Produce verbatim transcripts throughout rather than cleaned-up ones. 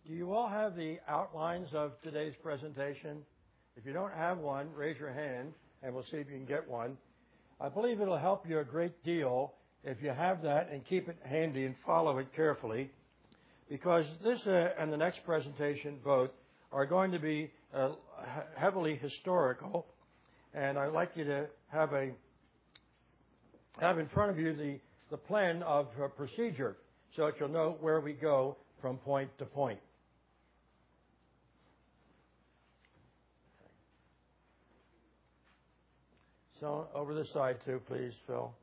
Do you all have the outlines of today's presentation? If you don't have one, raise your hand, and we'll see if you can get one. I believe it'll help you a great deal if you have that and keep it handy and follow it carefully, because this uh, and the next presentation both are going to be uh, heavily historical, and I'd like you to have a have in front of you the, the plan of uh, procedure so that you'll know where we go from point to point. So over this side too, please, Phil.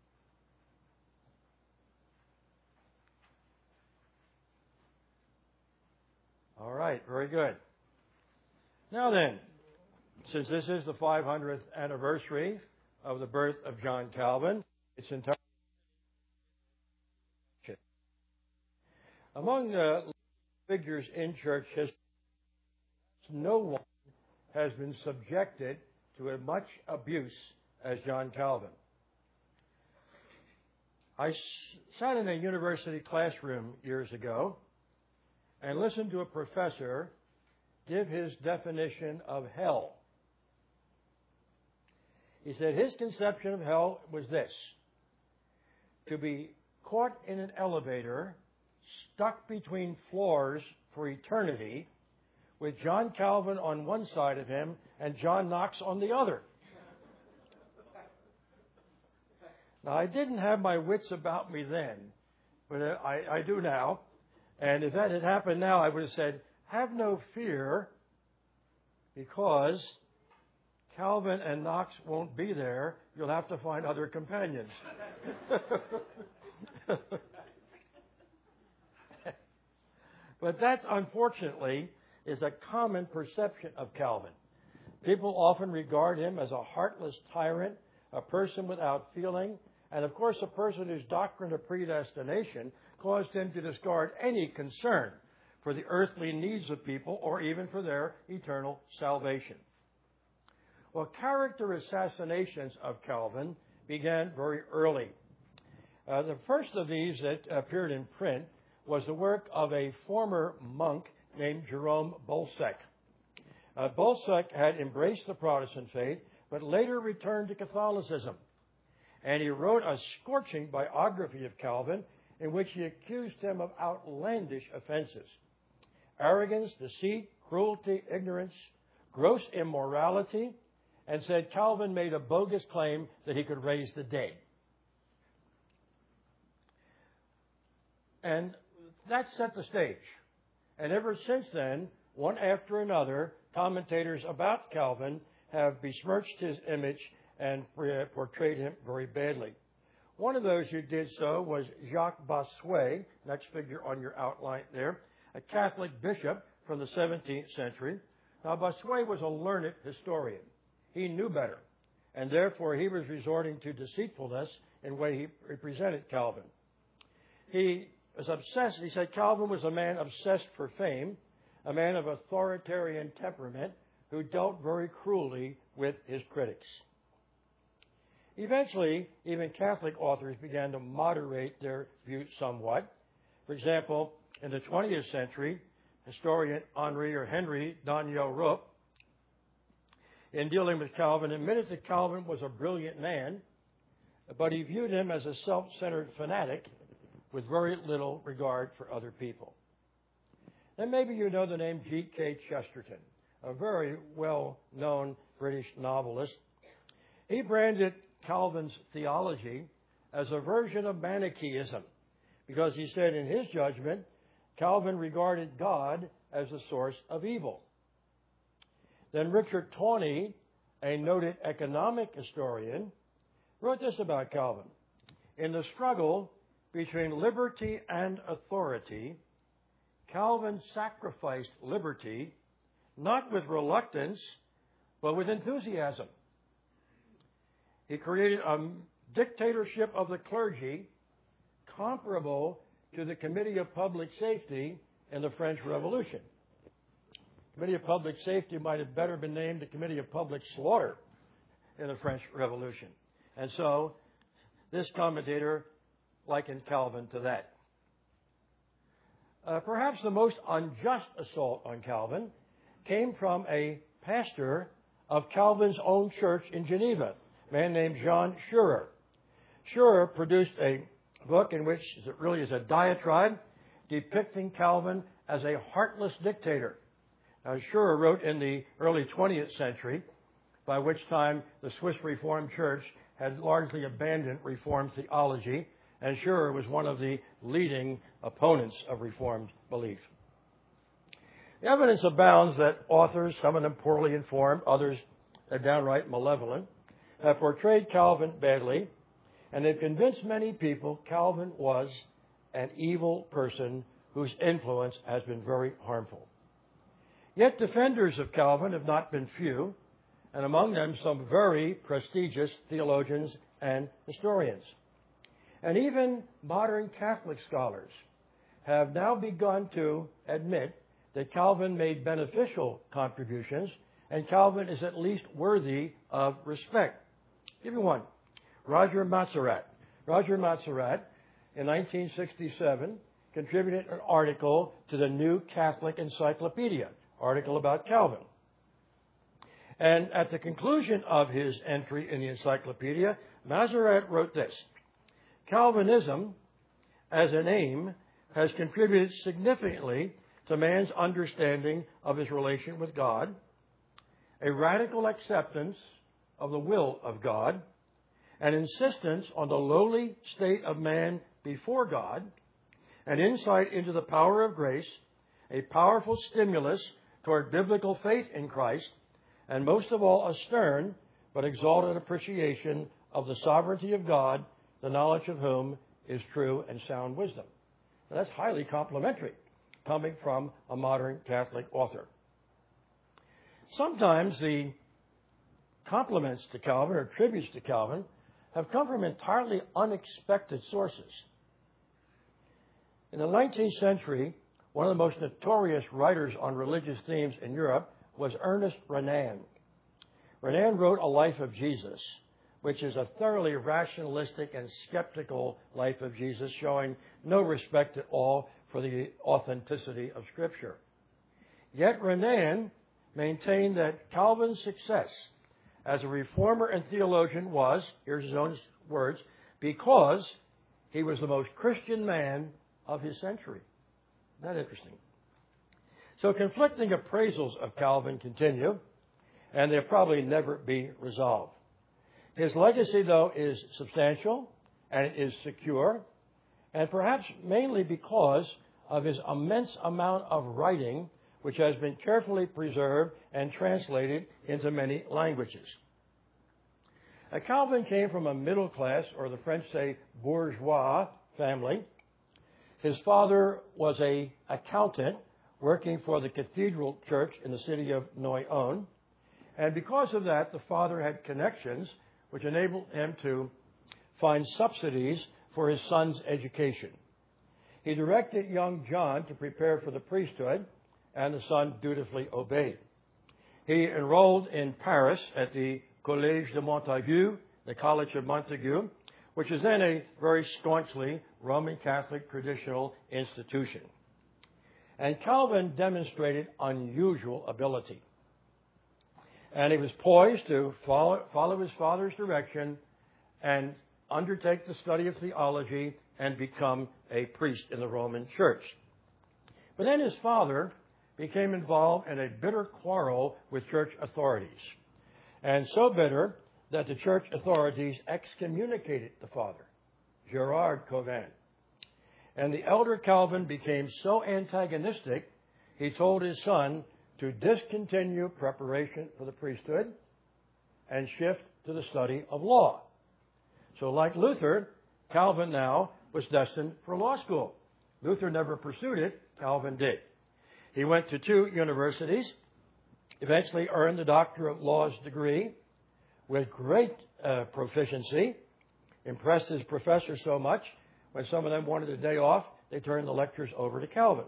All right, very good. Now then, since this is the five hundredth anniversary of the birth of John Calvin, it's entirely among the figures in church history, no one has been subjected to as much abuse as John Calvin. I sat in a university classroom years ago and listened to a professor give his definition of hell. He said his conception of hell was this: to be caught in an elevator, stuck between floors for eternity, with John Calvin on one side of him and John Knox on the other. Now, I didn't have my wits about me then, but I, I do now. And if that had happened now, I would have said, have no fear, because Calvin and Knox won't be there. You'll have to find other companions. But that's, unfortunately, is a common perception of Calvin. People often regard him as a heartless tyrant, a person without feeling, and of course a person whose doctrine of predestination caused him to discard any concern for the earthly needs of people or even for their eternal salvation. Well, character assassinations of Calvin began very early. Uh, the first of these that appeared in print was the work of a former monk named Jerome Bolsec. Uh, Bolsec had embraced the Protestant faith, but later returned to Catholicism. And he wrote a scorching biography of Calvin in which he accused him of outlandish offenses: arrogance, deceit, cruelty, ignorance, gross immorality, and said Calvin made a bogus claim that he could raise the dead. And that set the stage. And ever since then, one after another, commentators about Calvin have besmirched his image and portrayed him very badly. One of those who did so was Jacques Bossuet, next figure on your outline there, a Catholic bishop from the seventeenth century. Now, Bossuet was a learned historian. He knew better, and therefore he was resorting to deceitfulness in the way he represented Calvin. He was obsessed. He said Calvin was a man obsessed for fame, a man of authoritarian temperament who dealt very cruelly with his critics. Eventually, even Catholic authors began to moderate their views somewhat. For example, in the twentieth century, historian Henri or Henry Daniel-Roux, in dealing with Calvin, admitted that Calvin was a brilliant man, but he viewed him as a self-centered fanatic with very little regard for other people. Then maybe you know the name G K Chesterton, a very well-known British novelist. He branded Calvin's theology as a version of Manichaeism, because he said in his judgment, Calvin regarded God as the source of evil. Then Richard Tawney, a noted economic historian, wrote this about Calvin: in the struggle between liberty and authority, Calvin sacrificed liberty, not with reluctance, but with enthusiasm. He created a dictatorship of the clergy comparable to the Committee of Public Safety in the French Revolution. The Committee of Public Safety might have better been named the Committee of Public Slaughter in the French Revolution. And so this commentator likened Calvin to that. Uh, perhaps the most unjust assault on Calvin came from a pastor of Calvin's own church in Geneva, a man named Jean Scheurer. Scheurer produced a book in which it really is a diatribe depicting Calvin as a heartless dictator. Now, Scheurer wrote in the early twentieth century, by which time the Swiss Reformed Church had largely abandoned Reformed theology, and Scheurer was one of the leading opponents of Reformed belief. The evidence abounds that authors, some of them poorly informed, others are downright malevolent, have portrayed Calvin badly, and they've convinced many people Calvin was an evil person whose influence has been very harmful. Yet defenders of Calvin have not been few, and among them some very prestigious theologians and historians. And even modern Catholic scholars have now begun to admit that Calvin made beneficial contributions, and Calvin is at least worthy of respect. I'll give you one. Roger Matzerath. Roger Matzerath, in nineteen sixty-seven, contributed an article to the New Catholic Encyclopedia, article about Calvin. And at the conclusion of his entry in the encyclopedia, Matzerath wrote this: Calvinism, as an aim, has contributed significantly to man's understanding of his relation with God, a radical acceptance of the will of God, an insistence on the lowly state of man before God, an insight into the power of grace, a powerful stimulus toward biblical faith in Christ, and most of all, a stern but exalted appreciation of the sovereignty of God, the knowledge of whom is true and sound wisdom. Now, that's highly complimentary, coming from a modern Catholic author. Sometimes the compliments to Calvin or tributes to Calvin have come from entirely unexpected sources. In the nineteenth century, one of the most notorious writers on religious themes in Europe was Ernest Renan. Renan wrote A Life of Jesus, which is a thoroughly rationalistic and skeptical life of Jesus, showing no respect at all for the authenticity of Scripture. Yet Renan maintained that Calvin's success as a reformer and theologian was, here's his own words, because he was the most Christian man of his century. Isn't that interesting? So conflicting appraisals of Calvin continue, and they'll probably never be resolved. His legacy, though, is substantial and it is secure, and perhaps mainly because of his immense amount of writing, which has been carefully preserved and translated into many languages. Now, Calvin came from a middle class, or the French say bourgeois, family. His father was an accountant working for the cathedral church in the city of Noyon. And because of that, the father had connections which enabled him to find subsidies for his son's education. He directed young John to prepare for the priesthood, and the son dutifully obeyed. He enrolled in Paris at the Collège de Montaigu, the College of Montaigu, which is then a very staunchly Roman Catholic traditional institution. And Calvin demonstrated unusual ability. And he was poised to follow, follow his father's direction and undertake the study of theology and become a priest in the Roman Church. But then his father became involved in a bitter quarrel with church authorities. And so bitter that the church authorities excommunicated the father, Gerard Cauvin. And the elder Calvin became so antagonistic, he told his son to discontinue preparation for the priesthood and shift to the study of law. So like Luther, Calvin now was destined for law school. Luther never pursued it, Calvin did. He went to two universities, eventually earned the Doctor of Laws degree with great uh, proficiency, impressed his professors so much, when some of them wanted a day off, they turned the lectures over to Calvin.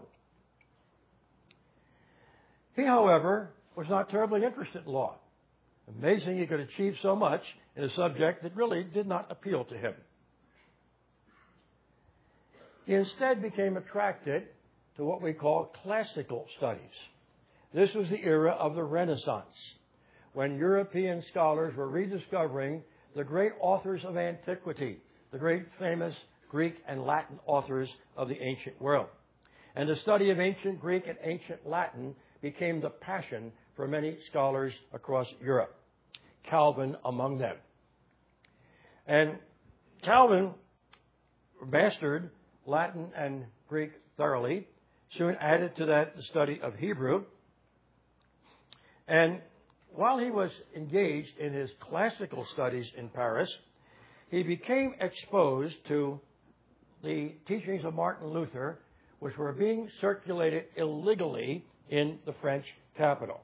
He, however, was not terribly interested in law. Amazing he could achieve so much in a subject that really did not appeal to him. He instead became attracted to what we call classical studies. This was the era of the Renaissance, when European scholars were rediscovering the great authors of antiquity, the great famous Greek and Latin authors of the ancient world. And the study of ancient Greek and ancient Latin became the passion for many scholars across Europe, Calvin among them. And Calvin mastered Latin and Greek thoroughly, soon added to that the study of Hebrew. And while he was engaged in his classical studies in Paris, he became exposed to the teachings of Martin Luther, which were being circulated illegally in the French capital.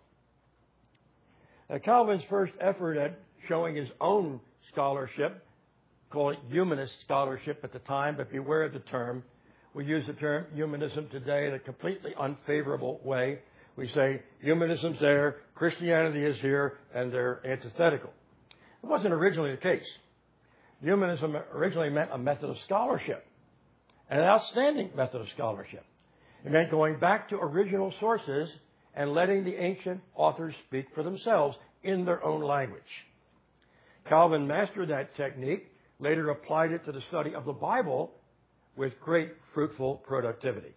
Now, Calvin's first effort at showing his own scholarship, called it humanist scholarship at the time, but beware of the term. We use the term humanism today in a completely unfavorable way. We say humanism's there, Christianity is here, and they're antithetical. It wasn't originally the case. Humanism originally meant a method of scholarship, an outstanding method of scholarship. It meant going back to original sources and letting the ancient authors speak for themselves in their own language. Calvin mastered that technique, later applied it to the study of the Bible with great fruitful productivity.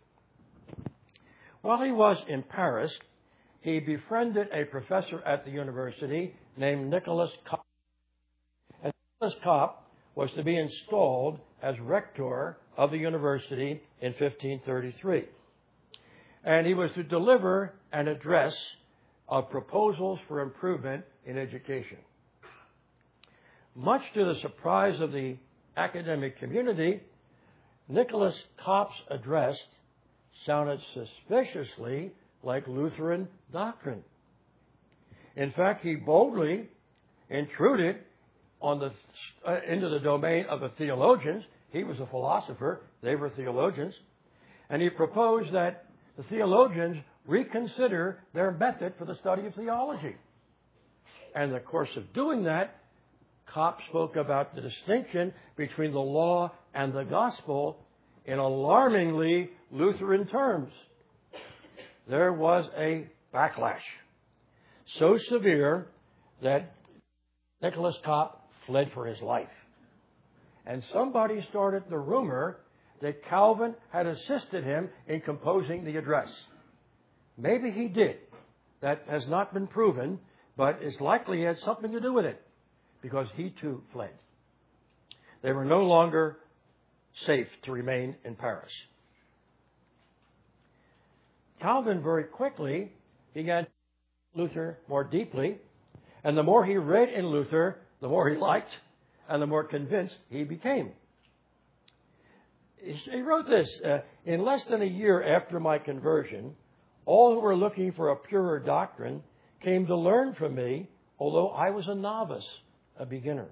While he was in Paris, he befriended a professor at the university named Nicholas Cop. And Nicholas Cop was to be installed as rector of the university in fifteen thirty-three. And he was to deliver an address of proposals for improvement in education. Much to the surprise of the academic community, Nicholas Cop's address sounded suspiciously like Lutheran doctrine. In fact, he boldly intruded on the, uh, into the domain of the theologians. He was a philosopher. They were theologians. And he proposed that the theologians reconsider their method for the study of theology. And in the course of doing that, Cop spoke about the distinction between the law and the gospel in alarmingly Lutheran terms. There was a backlash so severe that Nicholas Cop fled for his life. And somebody started the rumor that Calvin had assisted him in composing the address. Maybe he did. That has not been proven, but it's likely he had something to do with it, because he too fled. They were no longer safe to remain in Paris. Calvin very quickly began Luther more deeply, and the more he read in Luther, the more he liked, and the more convinced he became. He wrote this, uh, in less than a year after my conversion, all who were looking for a purer doctrine came to learn from me, although I was a novice, a beginner.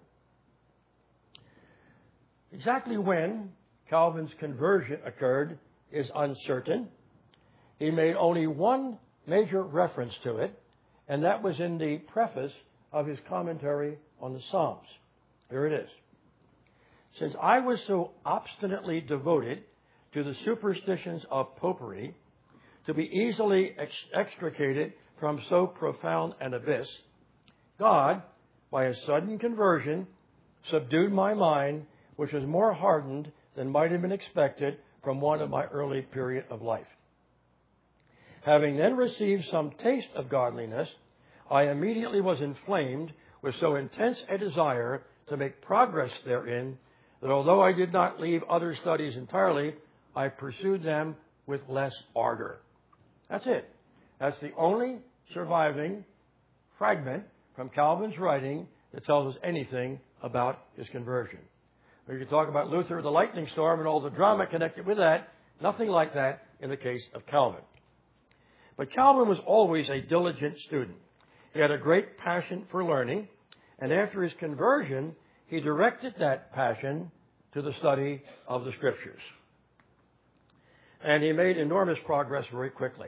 Exactly when Calvin's conversion occurred is uncertain. He made only one major reference to it, and that was in the preface of his commentary on the Psalms. Here it is. Since I was so obstinately devoted to the superstitions of popery, to be easily ex- extricated from so profound an abyss, God, by a sudden conversion, subdued my mind, which was more hardened than might have been expected from one of my early period of life. Having then received some taste of godliness, I immediately was inflamed with so intense a desire to make progress therein that although I did not leave other studies entirely, I pursued them with less ardor. That's it. That's the only surviving fragment from Calvin's writing that tells us anything about his conversion. We could talk about Luther, the lightning storm, and all the drama connected with that. Nothing like that in the case of Calvin. But Calvin was always a diligent student. He had a great passion for learning, and after his conversion, he directed that passion to the study of the Scriptures. And he made enormous progress very quickly.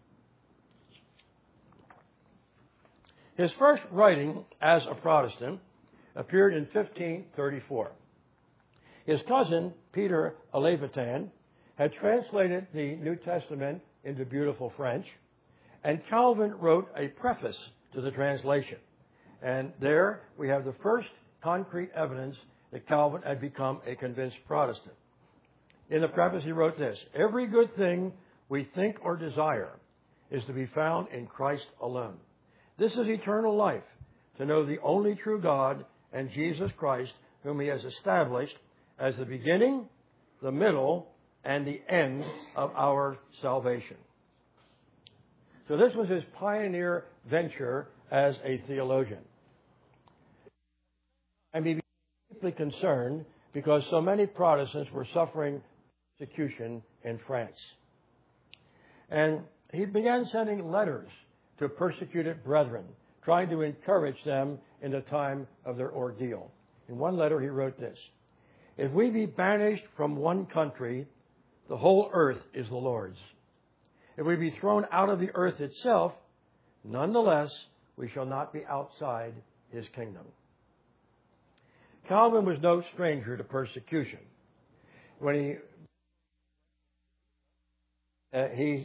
His first writing as a Protestant appeared in fifteen thirty-four. His cousin, Peter Alevitan, had translated the New Testament into beautiful French, and Calvin wrote a preface to the translation. And there we have the first concrete evidence that Calvin had become a convinced Protestant. In the preface he wrote this: "Every good thing we think or desire is to be found in Christ alone. This is eternal life, to know the only true God and Jesus Christ, whom he has established as the beginning, the middle, and the end of our salvation." So this was his pioneer venture as a theologian. And he became deeply concerned because so many Protestants were suffering persecution in France. And he began sending letters to persecuted brethren, trying to encourage them in the time of their ordeal. In one letter he wrote this: "If we be banished from one country, the whole earth is the Lord's. If we be thrown out of the earth itself, nonetheless we shall not be outside his kingdom." Calvin was no stranger to persecution. When he uh, he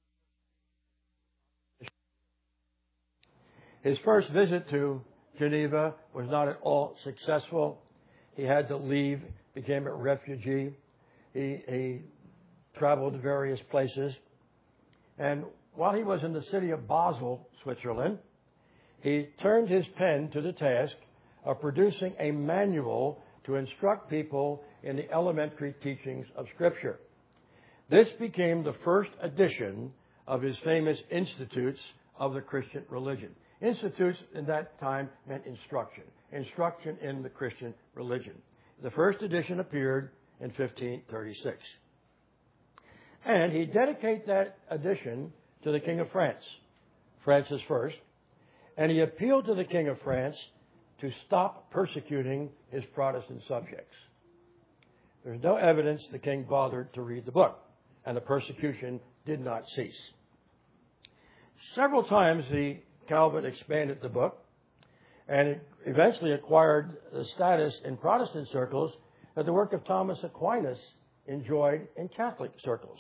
his first visit to Geneva was not at all successful. He had to leave, became a refugee. He, he traveled to various places. And while he was in the city of Basel, Switzerland, he turned his pen to the task of producing a manual to instruct people in the elementary teachings of Scripture. This became the first edition of his famous Institutes of the Christian Religion. Institutes in that time meant instruction. Instruction in the Christian religion. The first edition appeared in fifteen thirty-six. And he dedicated that edition to the King of France, Francis the First, and he appealed to the King of France to stop persecuting his Protestant subjects. There's no evidence the king bothered to read the book, and the persecution did not cease. Several times the Calvin expanded the book, and it eventually acquired the status in Protestant circles that the work of Thomas Aquinas enjoyed in Catholic circles.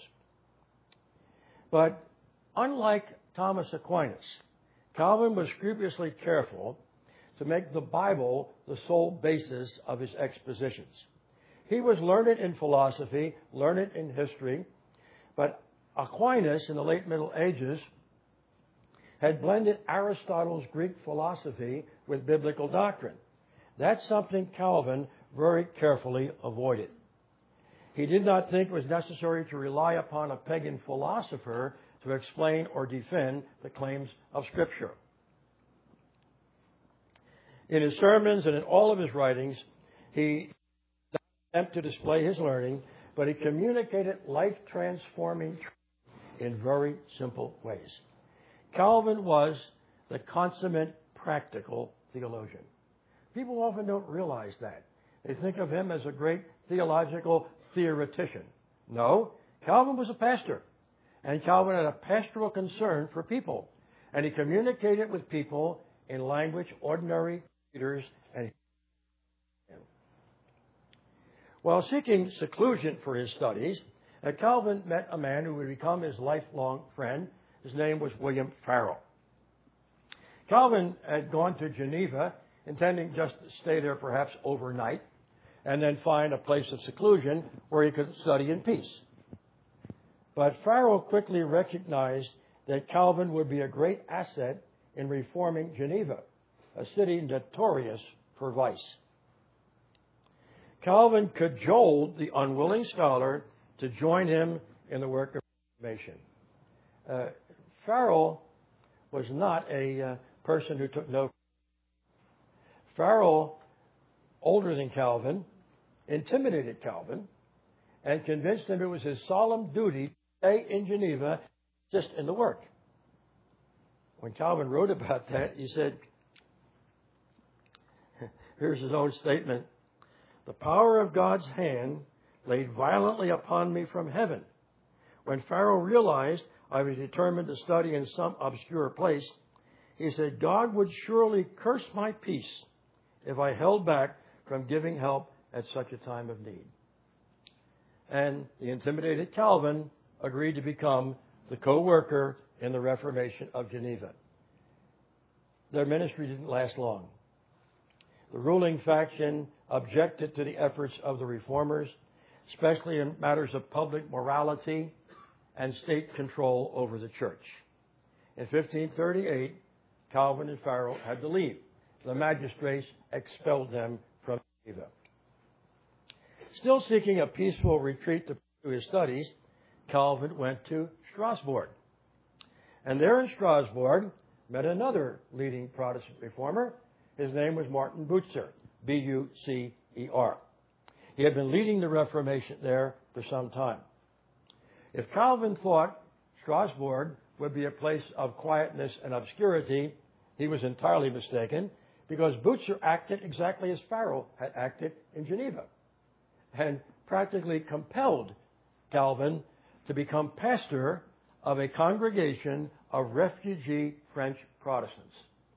But unlike Thomas Aquinas, Calvin was scrupulously careful to make the Bible the sole basis of his expositions. He was learned in philosophy, learned in history, but Aquinas in the late Middle Ages had blended Aristotle's Greek philosophy with biblical doctrine. That's something Calvin very carefully avoided. He did not think it was necessary to rely upon a pagan philosopher to explain or defend the claims of Scripture. In his sermons and in all of his writings, he did not attempt to display his learning, but he communicated life-transforming truth in very simple ways. Calvin was the consummate practical theologian. People often don't realize that. They think of him as a great theological theoretician. No, Calvin was a pastor, and Calvin had a pastoral concern for people, and he communicated with people in language ordinary readers and. While seeking seclusion for his studies, Calvin met a man who would become his lifelong friend. His name was William Farel. Calvin had gone to Geneva, intending just to stay there perhaps overnight, and then find a place of seclusion where he could study in peace. But Farel quickly recognized that Calvin would be a great asset in reforming Geneva, a city notorious for vice. Calvin cajoled the unwilling scholar to join him in the work of reformation. Uh, Farel was not a uh, person who took no. Farel, older than Calvin, intimidated Calvin and convinced him it was his solemn duty to stay in Geneva, just in the work. When Calvin wrote about that, he said, here's his own statement: "The power of God's hand laid violently upon me from heaven. When Farel realized I was determined to study in some obscure place, he said, God would surely curse my peace if I held back from giving help at such a time of need." and the intimidated Calvin agreed to become the co-worker in the Reformation of Geneva. Their ministry didn't last long. The ruling faction objected to the efforts of the reformers, especially in matters of public morality and state control over the church. In fifteen thirty-eight, Calvin and Farel had to leave. The magistrates expelled them from Geneva. Still seeking a peaceful retreat to pursue his studies, Calvin went to Strasbourg. And there in Strasbourg, met another leading Protestant reformer. His name was Martin Bucer, B U C E R. He had been leading the Reformation there for some time. If Calvin thought Strasbourg would be a place of quietness and obscurity, he was entirely mistaken, because Bucer acted exactly as Farel had acted in Geneva, and practically compelled Calvin to become pastor of a congregation of refugee French Protestants.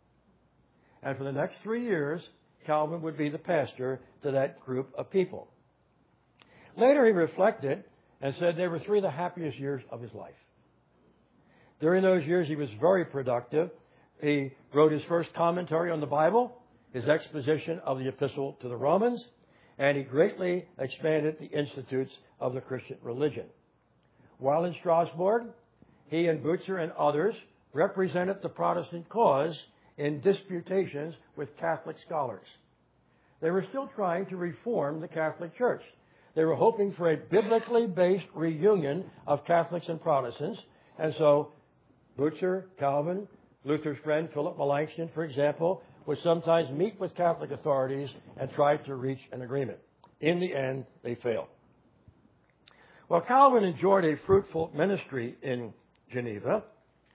And for the next three years, Calvin would be the pastor to that group of people. Later he reflected and said they were three of the happiest years of his life. During those years he was very productive. He wrote his first commentary on the Bible, his exposition of the Epistle to the Romans, and he greatly expanded the institutes of the Christian religion. While in Strasbourg, he and Bucer and others represented the Protestant cause in disputations with Catholic scholars. They were still trying to reform the Catholic Church. They were hoping for a biblically based reunion of Catholics and Protestants. And so Bucer, Calvin, Luther's friend Philip Melanchthon, for example, would sometimes meet with Catholic authorities and try to reach an agreement. In the end, they failed. While Calvin enjoyed a fruitful ministry in Geneva,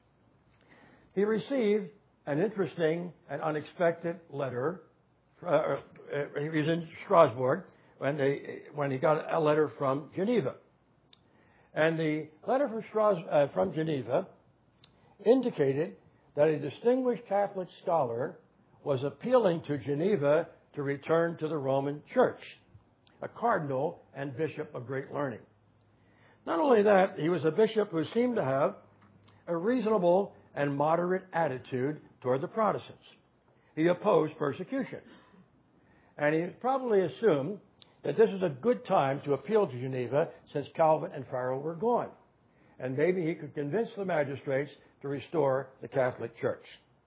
he received an interesting and unexpected letter. Uh, uh, he was in Strasbourg when, they, when he got a letter from Geneva. And the letter from, Stras, uh, from Geneva indicated that a distinguished Catholic scholar was appealing to Geneva to return to the Roman Church, a cardinal and bishop of great learning. Not only that, he was a bishop who seemed to have a reasonable and moderate attitude toward the Protestants. He opposed persecution. And he probably assumed that this was a good time to appeal to Geneva since Calvin and Farel were gone. And maybe he could convince the magistrates to restore the Catholic Church.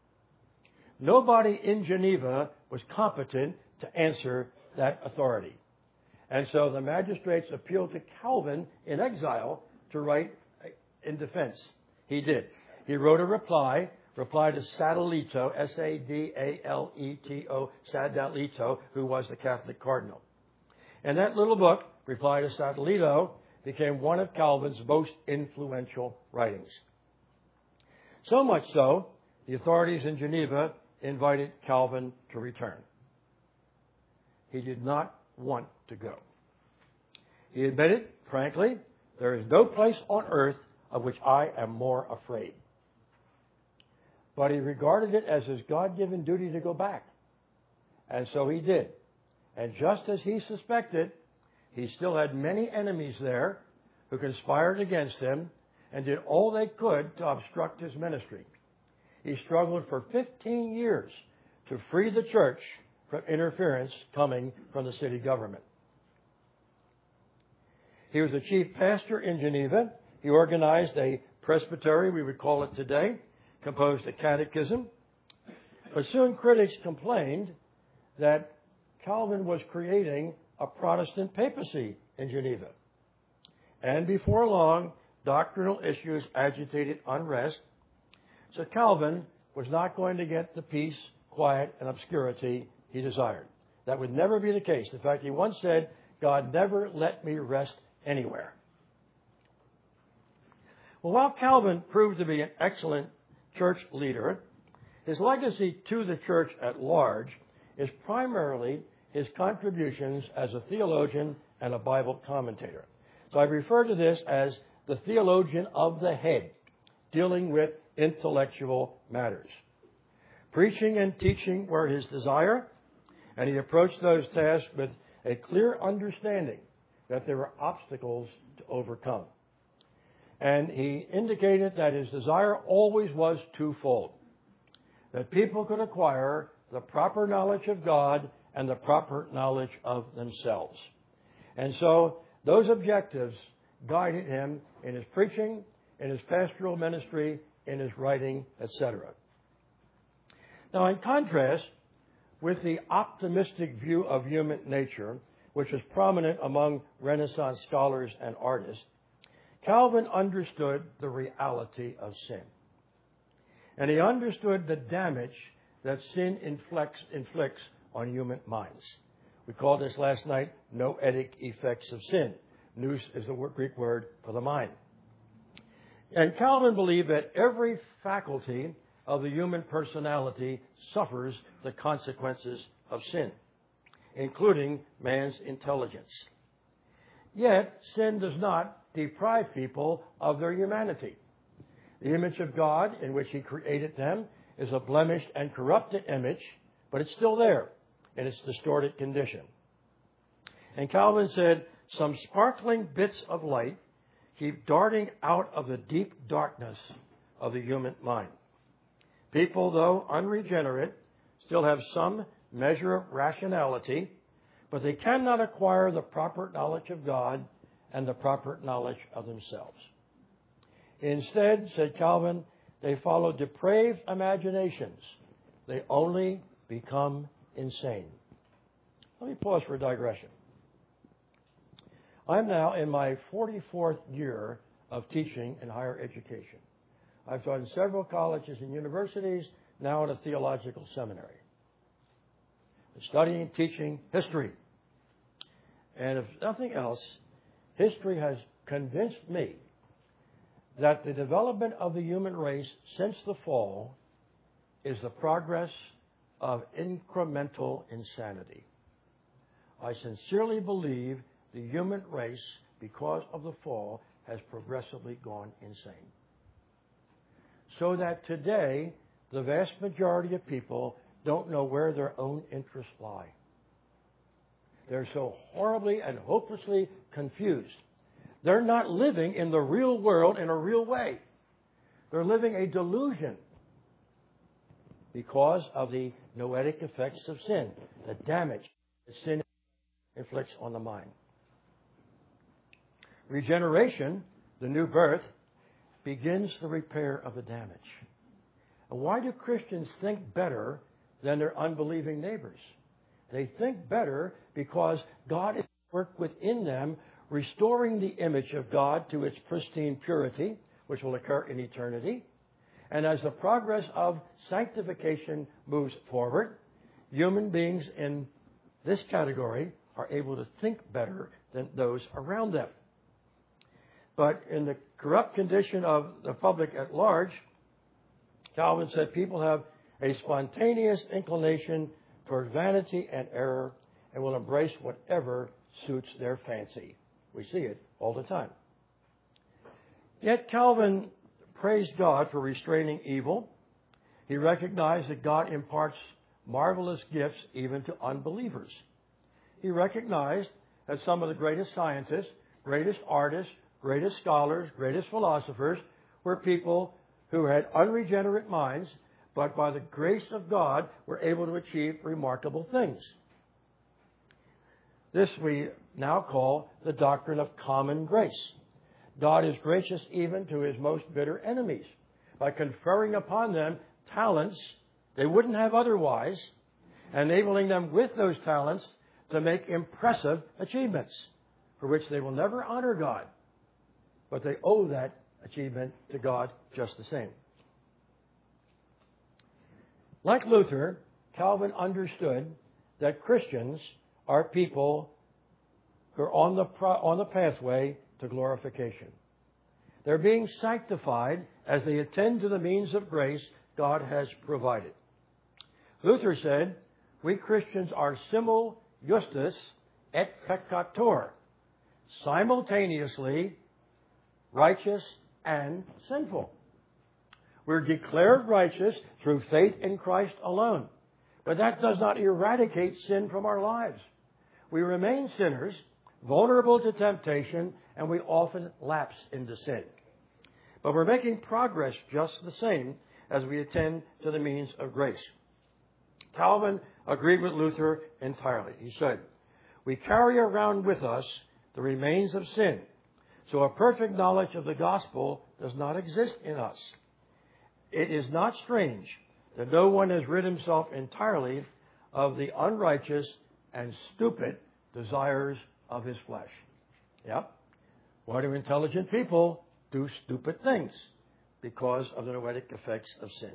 Nobody in Geneva was competent to answer that authority. And so the magistrates appealed to Calvin in exile to write in defense. He did. He wrote a reply, reply to Sadoleto, S A D A L E T O, Sadoleto, who was the Catholic cardinal. And that little book, Reply to Sadoleto, became one of Calvin's most influential writings. So much so, the authorities in Geneva invited Calvin to return. He did not want to go. He admitted, frankly, there is no place on earth of which I am more afraid. But he regarded it as his God-given duty to go back. And so he did. And just as he suspected, he still had many enemies there who conspired against him and did all they could to obstruct his ministry. He struggled for fifteen years to free the church from interference coming from the city government. He was the chief pastor in Geneva. He organized a presbytery, we would call it today, composed a catechism. But soon critics complained that Calvin was creating a Protestant papacy in Geneva. And before long, doctrinal issues agitated unrest. So Calvin was not going to get the peace, quiet, and obscurity he desired. That would never be the case. In fact, he once said, God never let me rest anywhere. Well, while Calvin proved to be an excellent church leader, his legacy to the church at large is primarily his contributions as a theologian and a Bible commentator. So I refer to this as the theologian of the head, dealing with intellectual matters. Preaching and teaching were his desire, and he approached those tasks with a clear understanding that there were obstacles to overcome. And he indicated that his desire always was twofold, that people could acquire the proper knowledge of God and the proper knowledge of themselves. And so those objectives guided him in his preaching, in his pastoral ministry, in his writing, et cetera. Now, in contrast with the optimistic view of human nature, which is prominent among Renaissance scholars and artists, Calvin understood the reality of sin. And he understood the damage that sin inflicts, inflicts on human minds. We called this last night noetic effects of sin. Nous is the Greek word for the mind. And Calvin believed that every faculty of the human personality suffers the consequences of sin, including man's intelligence. Yet, sin does not deprive people of their humanity. The image of God in which He created them is a blemished and corrupted image, but it's still there in its distorted condition. And Calvin said, some sparkling bits of light keep darting out of the deep darkness of the human mind. People, though unregenerate, still have some measure of rationality, but they cannot acquire the proper knowledge of God and the proper knowledge of themselves. Instead, said Calvin, they follow depraved imaginations. They only become insane. Let me pause for a digression. I'm now in my forty-fourth year of teaching in higher education. I've taught in several colleges and universities, now in a theological seminary. I'm studying and teaching history. And if nothing else, history has convinced me that the development of the human race since the fall is the progress of incremental insanity. I sincerely believe the human race, because of the fall, has progressively gone insane. So that today, the vast majority of people don't know where their own interests lie. They're so horribly and hopelessly confused. They're not living in the real world in a real way. They're living a delusion because of the noetic effects of sin, the damage that sin inflicts on the mind. Regeneration, the new birth, begins the repair of the damage. And why do Christians think better than their unbelieving neighbors? They think better because God is at work within them, restoring the image of God to its pristine purity, which will occur in eternity. And as the progress of sanctification moves forward, human beings in this category are able to think better than those around them. But in the corrupt condition of the public at large, Calvin said people have a spontaneous inclination toward vanity and error and will embrace whatever suits their fancy. We see it all the time. Yet Calvin praised God for restraining evil. He recognized that God imparts marvelous gifts even to unbelievers. He recognized that some of the greatest scientists, greatest artists, greatest scholars, greatest philosophers were people who had unregenerate minds, but by the grace of God were able to achieve remarkable things. This we now call the doctrine of common grace. God is gracious even to His most bitter enemies by conferring upon them talents they wouldn't have otherwise, enabling them with those talents to make impressive achievements for which they will never honor God, but they owe that achievement to God just the same. Like Luther, Calvin understood that Christians are people who are on the pro- on the pathway to glorification. They're being sanctified as they attend to the means of grace God has provided. Luther said, we Christians are simul justus et peccator, simultaneously righteous and sinful. We're declared righteous through faith in Christ alone. But that does not eradicate sin from our lives. We remain sinners, vulnerable to temptation, and we often lapse into sin. But we're making progress just the same as we attend to the means of grace. Calvin agreed with Luther entirely. He said, "We carry around with us the remains of sin, so a perfect knowledge of the gospel does not exist in us. It is not strange that no one has rid himself entirely of the unrighteous and stupid desires of his flesh." Yep. Why do intelligent people do stupid things? Because of the noetic effects of sin.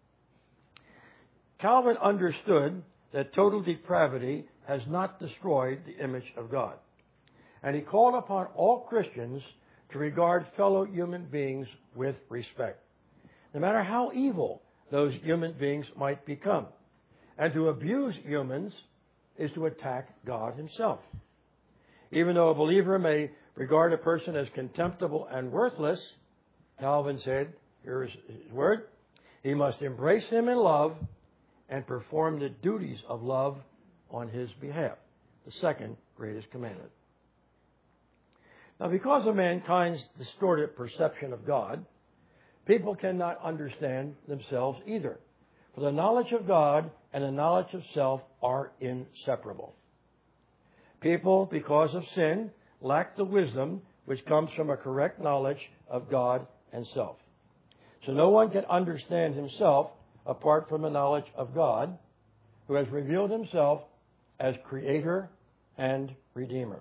Calvin understood that total depravity has not destroyed the image of God. And he called upon all Christians to regard fellow human beings with respect, no matter how evil those human beings might become. And to abuse humans is to attack God himself. Even though a believer may regard a person as contemptible and worthless, Calvin said, here is his word, he must embrace him in love and perform the duties of love on his behalf. The second greatest commandment. Now, because of mankind's distorted perception of God, people cannot understand themselves either. For the knowledge of God and the knowledge of self are inseparable. People, because of sin, lack the wisdom which comes from a correct knowledge of God and self. So no one can understand himself apart from the knowledge of God, who has revealed himself as Creator and Redeemer.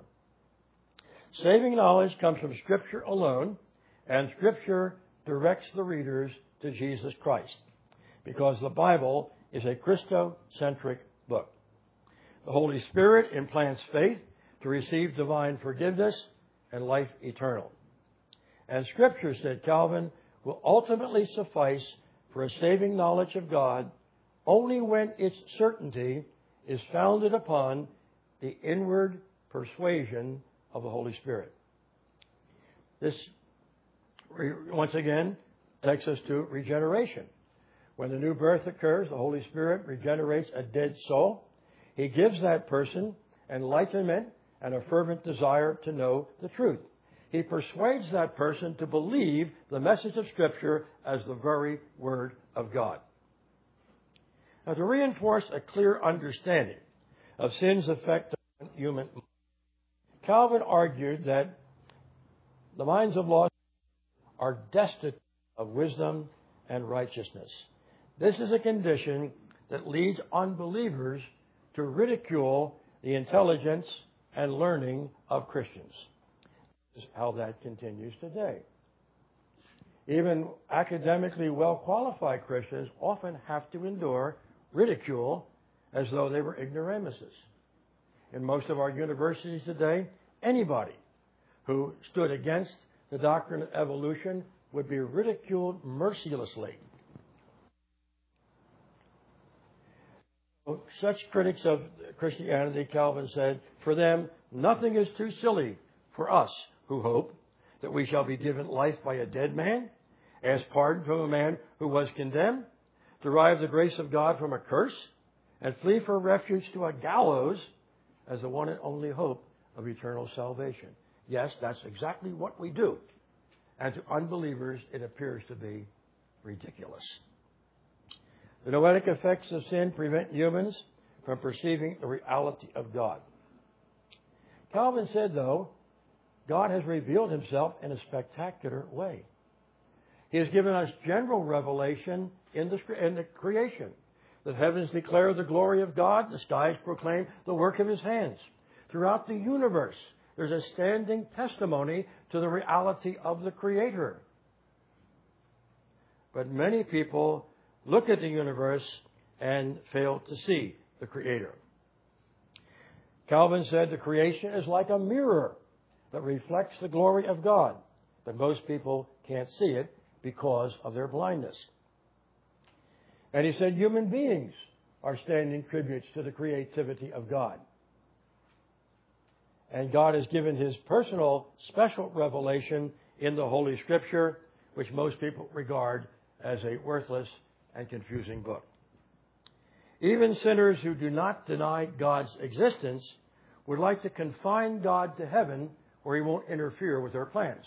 Saving knowledge comes from Scripture alone, and Scripture directs the readers to Jesus Christ, because the Bible is a Christocentric book. The Holy Spirit implants faith to receive divine forgiveness and life eternal. And Scripture, said Calvin, will ultimately suffice for a saving knowledge of God only when its certainty is founded upon the inward persuasion of the Holy Spirit. This, once again, takes us to regeneration. When the new birth occurs, the Holy Spirit regenerates a dead soul. He gives that person enlightenment and a fervent desire to know the truth. He persuades that person to believe the message of Scripture as the very Word of God. Now, to reinforce a clear understanding of sin's effect on human mind, Calvin argued that the minds of lost are destitute of wisdom and righteousness. This is a condition that leads unbelievers to ridicule the intelligence and learning of Christians. This is how that continues today. Even academically well-qualified Christians often have to endure ridicule as though they were ignoramuses. In most of our universities today, anybody who stood against the doctrine of evolution would be ridiculed mercilessly. Such critics of Christianity, Calvin said, for them, nothing is too silly for us who hope that we shall be given life by a dead man, ask pardon from a man who was condemned, derive the grace of God from a curse, and flee for refuge to a gallows as the one and only hope of eternal salvation. Yes, that's exactly what we do. And to unbelievers, it appears to be ridiculous. The noetic effects of sin prevent humans from perceiving the reality of God. Calvin said, though, God has revealed himself in a spectacular way. He has given us general revelation in the, in the creation. The heavens declare the glory of God. The skies proclaim the work of his hands. Throughout the universe, there's a standing testimony to the reality of the Creator. But many people look at the universe and fail to see the Creator. Calvin said the creation is like a mirror that reflects the glory of God, but most people can't see it because of their blindness. And he said human beings are standing tributes to the creativity of God. And God has given his personal, special revelation in the Holy Scripture, which most people regard as a worthless and confusing book. Even sinners who do not deny God's existence would like to confine God to heaven where he won't interfere with their plans.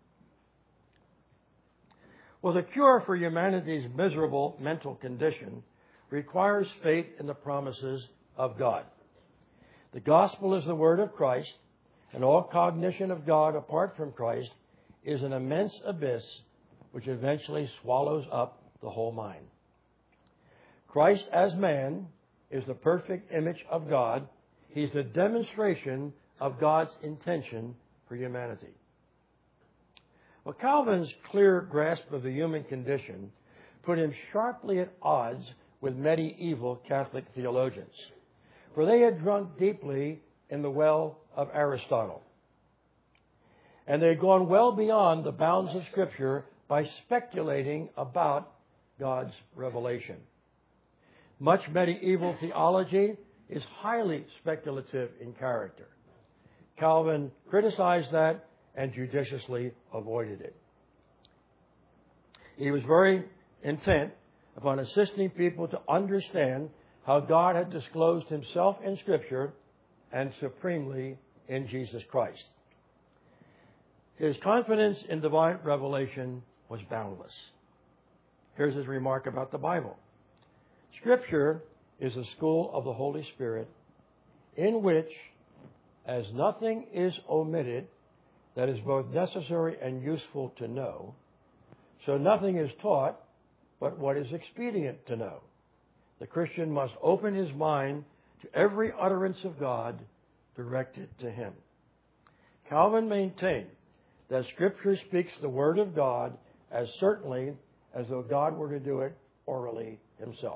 Well, the cure for humanity's miserable mental condition requires faith in the promises of God. The gospel is the word of Christ, and all cognition of God apart from Christ is an immense abyss which eventually swallows up the whole mind. Christ as man is the perfect image of God. He's the demonstration of God's intention for humanity. Well, Calvin's clear grasp of the human condition put him sharply at odds with medieval Catholic theologians, for they had drunk deeply in the well of Aristotle. And they had gone well beyond the bounds of Scripture by speculating about God's revelation. Much medieval theology is highly speculative in character. Calvin criticized that and judiciously avoided it. He was very intent upon assisting people to understand how God had disclosed himself in Scripture and supremely in Jesus Christ. His confidence in divine revelation was boundless. Here's his remark about the Bible. Scripture is a school of the Holy Spirit in which, as nothing is omitted that is both necessary and useful to know, so nothing is taught but what is expedient to know. The Christian must open his mind to every utterance of God directed to him. Calvin maintained that Scripture speaks the Word of God as certainly as though God were to do it orally himself.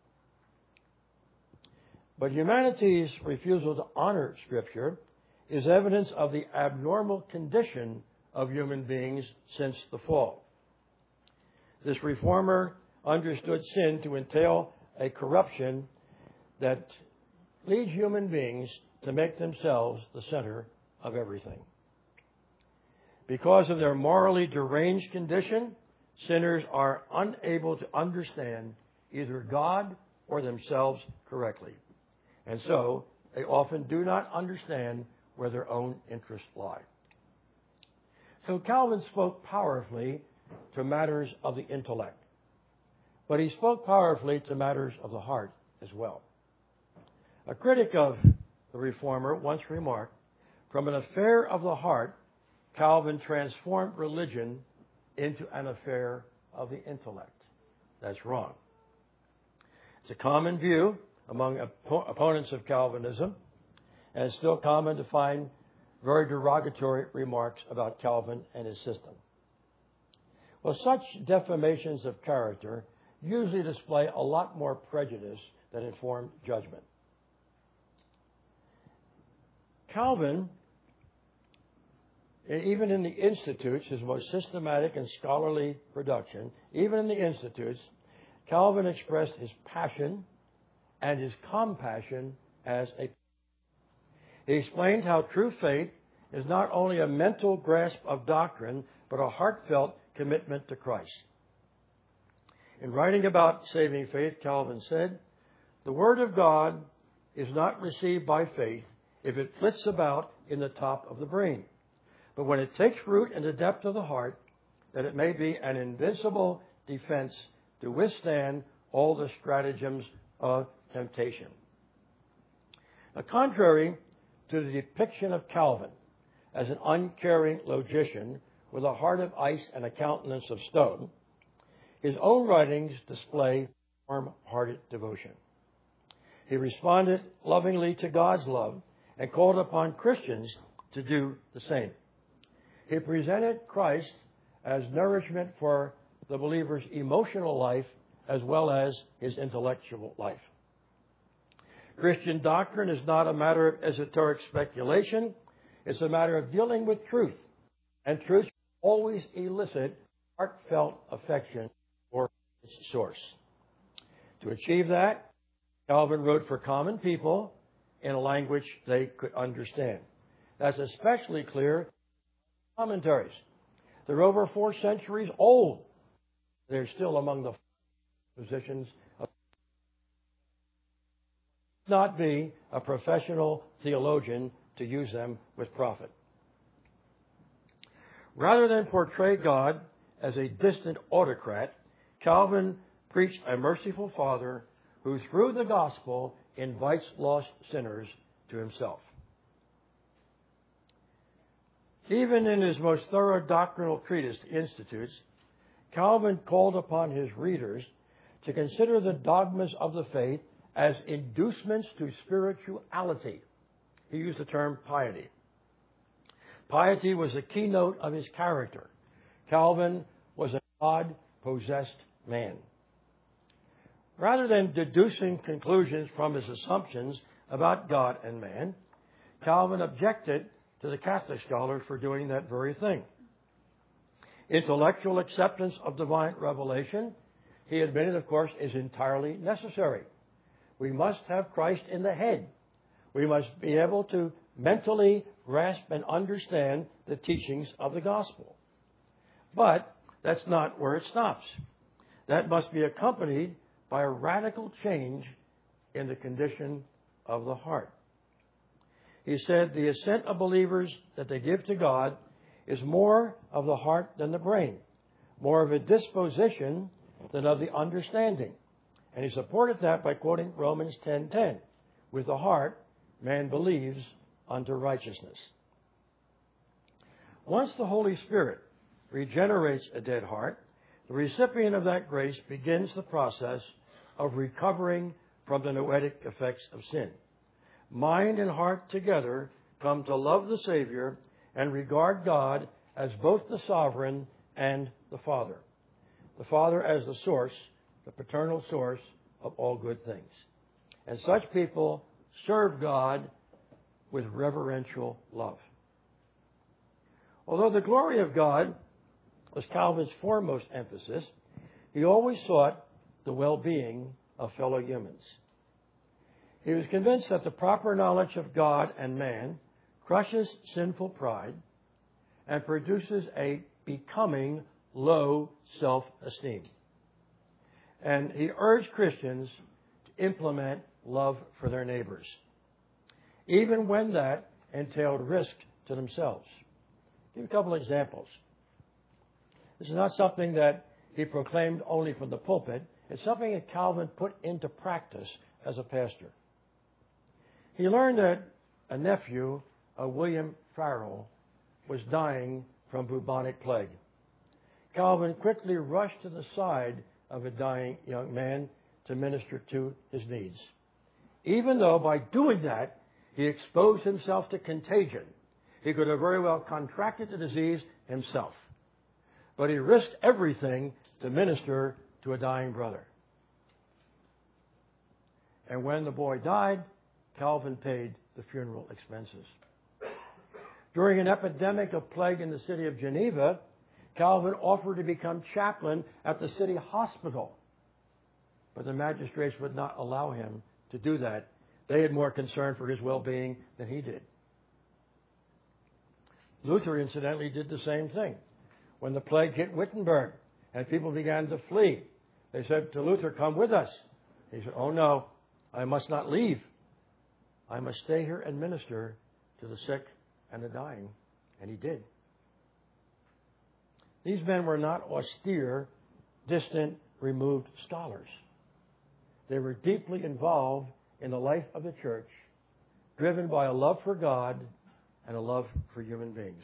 But humanity's refusal to honor Scripture is evidence of the abnormal condition of human beings since the fall. This reformer understood sin to entail a corruption that leads human beings to make themselves the center of everything. Because of their morally deranged condition, sinners are unable to understand either God or themselves correctly. And so, they often do not understand where their own interests lie. So Calvin spoke powerfully to matters of the intellect, but he spoke powerfully to matters of the heart as well. A critic of the Reformer once remarked, "From an affair of the heart, Calvin transformed religion into an affair of the intellect." That's wrong. It's a common view among op- opponents of Calvinism, and it's still common to find very derogatory remarks about Calvin and his system. Well, such defamations of character usually display a lot more prejudice than informed judgment. Calvin, even in the Institutes, his most systematic and scholarly production, even in the Institutes, Calvin expressed his passion and his compassion as a. He explained how true faith is not only a mental grasp of doctrine, but a heartfelt commitment to Christ. In writing about saving faith, Calvin said, "The Word of God is not received by faith if it flits about in the top of the brain, but when it takes root in the depth of the heart, that it may be an invincible defense to withstand all the stratagems of temptation." Now, contrary to the depiction of Calvin as an uncaring logician with a heart of ice and a countenance of stone, his own writings display warm-hearted devotion. He responded lovingly to God's love and called upon Christians to do the same. He presented Christ as nourishment for the believer's emotional life as well as his intellectual life. Christian doctrine is not a matter of esoteric speculation. It's a matter of dealing with truth. And truth always elicit heartfelt affection for its source. To achieve that, Calvin wrote for common people in a language they could understand. That's especially clear in commentaries. They're over four centuries old. They're still among the positions of not be a professional theologian to use them with profit. Rather than portray God as a distant autocrat, Calvin preached a merciful Father who, through the gospel, invites lost sinners to himself. Even in his most thorough doctrinal treatise, Institutes, Calvin called upon his readers to consider the dogmas of the faith as inducements to spirituality. He used the term piety. Piety was the keynote of his character. Calvin was a God-possessed man. Rather than deducing conclusions from his assumptions about God and man, Calvin objected to the Catholic scholars for doing that very thing. Intellectual acceptance of divine revelation, he admitted, of course, is entirely necessary. We must have Christ in the head. We must be able to mentally grasp and understand the teachings of the gospel. But that's not where it stops. That must be accompanied by a radical change in the condition of the heart. He said the assent of believers that they give to God is more of the heart than the brain, more of a disposition than of the understanding. And he supported that by quoting Romans ten ten. With the heart, man believes unto righteousness. Once the Holy Spirit regenerates a dead heart, the recipient of that grace begins the process of recovering from the noetic effects of sin. Mind and heart together come to love the Savior and regard God as both the sovereign and the Father. The Father as the source, the paternal source of all good things. And such people serve God with reverential love. Although the glory of God was Calvin's foremost emphasis, he always sought the well-being of fellow humans. He was convinced that the proper knowledge of God and man crushes sinful pride and produces a becoming low self-esteem. And he urged Christians to implement love for their neighbors, even when that entailed risk to themselves. I'll give you a couple of examples. This is not something that he proclaimed only from the pulpit. It's something that Calvin put into practice as a pastor. He learned that a nephew of William Farel was dying from bubonic plague. Calvin quickly rushed to the side of a dying young man to minister to his needs, even though by doing that he exposed himself to contagion. He could have very well contracted the disease himself, but he risked everything to minister to a dying brother. And when the boy died, Calvin paid the funeral expenses. During an epidemic of plague in the city of Geneva, Calvin offered to become chaplain at the city hospital, but the magistrates would not allow him to do that. They had more concern for his well-being than he did. Luther, incidentally, did the same thing. When the plague hit Wittenberg and people began to flee, they said to Luther, "Come with us." He said, "Oh no, I must not leave. I must stay here and minister to the sick and the dying." And he did. These men were not austere, distant, removed scholars. They were deeply involved in the life of the church, driven by a love for God and a love for human beings.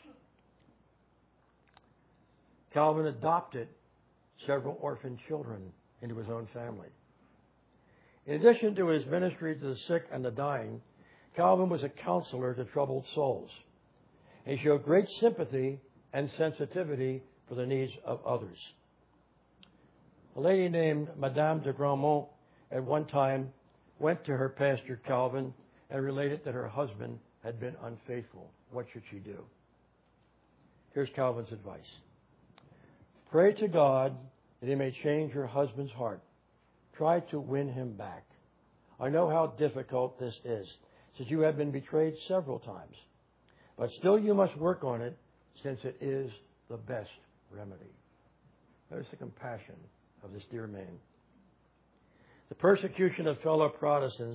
Calvin adopted several orphan children into his own family. In addition to his ministry to the sick and the dying, Calvin was a counselor to troubled souls. He showed great sympathy and sensitivity for the needs of others. A lady named Madame de Grandmont at one time went to her pastor Calvin and related that her husband had been unfaithful. What should she do? Here's Calvin's advice. Pray to God that he may change your husband's heart. Try to win him back. I know how difficult this is, since you have been betrayed several times. But still you must work on it, since it is the best remedy. There's the compassion of this dear man. The persecution of fellow Protestants